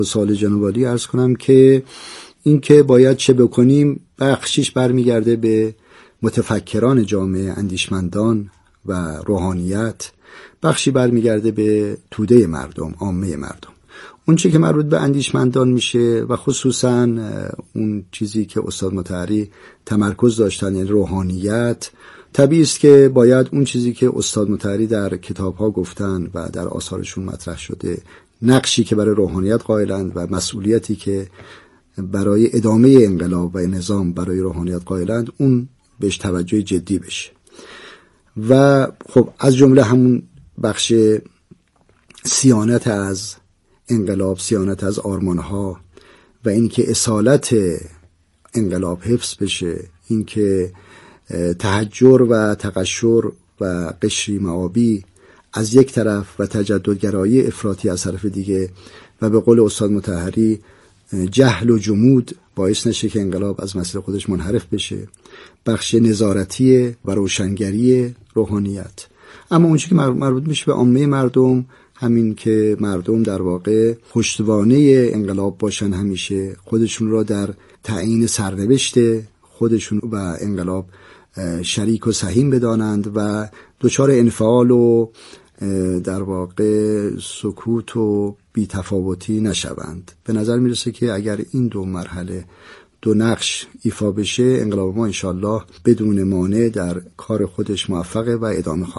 سوال جناب عالی عرض کنم که این که باید چه بکنیم بخشیش برمیگرده به متفکران جامعه، اندیشمندان و روحانیت، بخشی برمیگرده به توده مردم، عامه مردم. اون چیزی که مربوط به اندیشمندان میشه و خصوصا اون چیزی که استاد مطهری تمرکز داشتن، یعنی روحانیت، طبیعی است که باید اون چیزی که استاد مطهری در کتاب‌ها گفتن و در آثارشون مطرح شده، نقشی که برای روحانیت قائلند و مسئولیتی که برای ادامه انقلاب و نظام برای روحانیت قائلند، اون بهش توجه جدی بشه. و خب از جمله همون بخش صیانت از انقلاب، صیانت از آرمانها و اینکه اصالت انقلاب حفظ بشه، اینکه تحجر و تقشر و قشری معابی از یک طرف و تجددگرایی افراطی از طرف دیگه و به قول استاد مطهری جهل و جمود باعث نشه که انقلاب از مسیر خودش منحرف بشه. بخش نظارتی و روشنگری روحانیت. اما اونچه که مربوط میشه به عامه مردم، همین که مردم در واقع پشتوانه انقلاب باشن، همیشه خودشون را در تعیین سرنوشت خودشون و انقلاب شریک و سهیم بدانند و دچار انفعال و در واقع سکوت و بی‌تفاوتی نشوند. به نظر میرسه که اگر این دو مرحله، دو نقش ایفا بشه، انقلاب ما انشالله بدون مانع در کار خودش موفقه و ادامه خواهد.